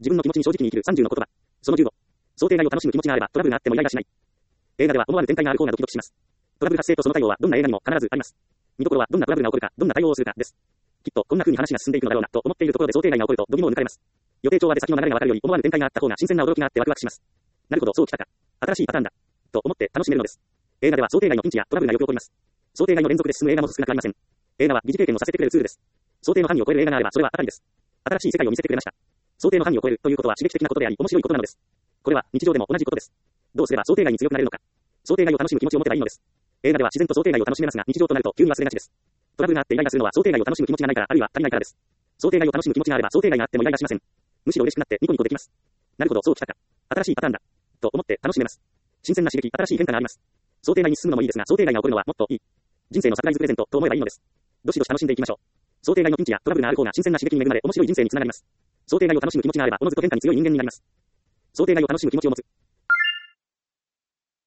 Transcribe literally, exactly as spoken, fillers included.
自分の気持ちに正直に生きるさんじゅうの言葉。そのじゅうご。想定外を楽しむ気持ちがあればトラブルがあってもイライラしない。映画では思わぬ展開がある方がドキドキします。トラブル発生とその対応はどんな映画にも必ずあります。見どころはどんなトラブルが起こるか、どんな対応をするかです。きっとこんな風に話が進んでいくのだろうなと思っているところで想定外が起こると度肝を抜かれます。予定調和で先の流れがわかるより思わぬ展開があった方が新鮮な驚きがあってワクワクします。なるほど、そうきたか。新しいパターンだ。と思って楽しめるのです。映画では想定外のピンチやトラブルがよく起こります。想定外の連続で進む映画も少なくありません。映画は疑似経験をさせてくれるツールです。想定の範囲を超える映画があればそれは当たりです。新しい世界を見せてくれました。想定の範囲を超えるということは刺激的なことであり面白いことなのです。これは日常でも同じことです。どうすれば想定外に強くなれるのか。想定外を楽しむ気持ちを持てばいいのです。映画では自然と想定外を楽しめますが日常となると急に忘れがちです。トラブルがあってイライラするのは想定外を楽しむ気持ちがないからあるいは足りないからです。想定外を楽しむ気持ちがあれば想定外があってもイライラしません。むしろ嬉しくなってニコニコできます。なるほど、そうきたか。新しいパターンだ。と思って楽しめます。新鮮な刺激、新しい変化があります。想定外に進むのもいいですが想定外が起こるのはもっといい。人生のサプライズプレゼントと思えばいいのです。どしどし楽しんでいきましょう。想定外のピンチやトラブルがある方が新鮮な刺激に恵まれ面白い人生につながります。想定外を楽しむ気持ちがあればおのずと変化に強い人間になります。想定外を楽しむ気持ちを持つ。